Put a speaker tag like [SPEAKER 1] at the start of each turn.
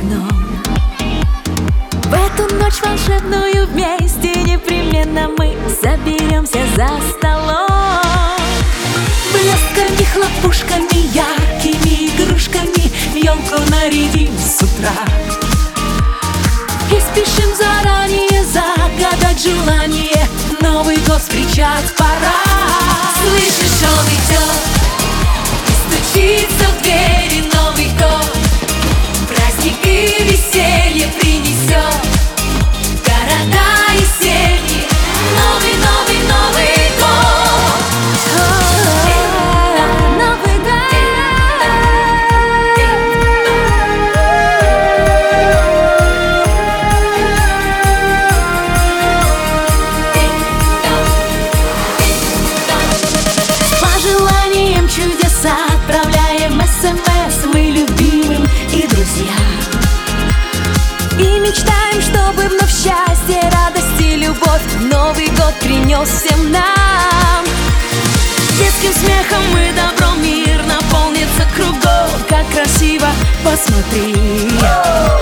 [SPEAKER 1] окном. В эту ночь волшебную вместе непременно мы соберемся за столом. Блесками, хлопушками, яркими игрушками елку нарядим с утра. И спешим заранее загадать желание, Новый год встречать пора. Слышишь, он идет, и стучится в двери Новый год. Праздник и веселье принесет города и семьи. Новый, новый, Новый год. Новый год. Пожеланием чудеса отправляем СМС мы любимым и друзьям. И мечтаем, чтобы вновь счастье, радость и любовь Новый год принес всем нам. Детским смехом и добром мир наполнится кругом. Как красиво, посмотри.